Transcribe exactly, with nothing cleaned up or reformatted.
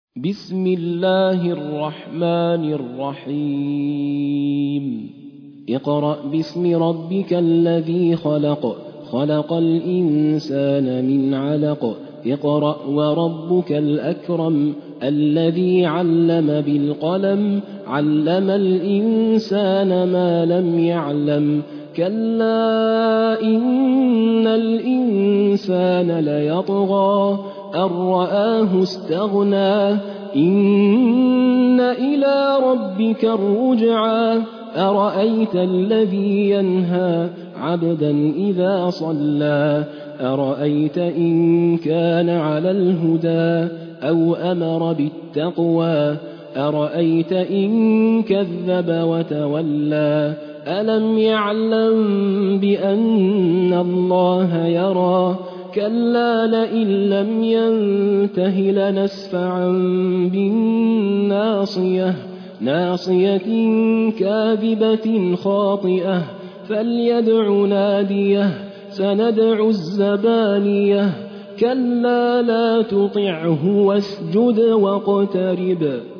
بسم الله الرحمن الرحيم اقرأ باسم ربك الذي خلق خلق الإنسان من علق اقرأ وربك الأكرم الذي علم بالقلم علم الإنسان ما لم يعلم كلا إن الإنسان ليطغى أن رآه استغنى إن إلى ربك الرجعى أرأيت الذي ينهى عبدا إذا صلى أرأيت إن كان على الهدى أو أمر بالتقوى أرأيت إن كذب وتولى ألم يعلم بأن الله يرى كلا لئن لم ينته لنسفعا بالناصية ناصية كاذبة خاطئة فليدع ناديه سندع الزبانية كلا لا تطعه واسجد واقترب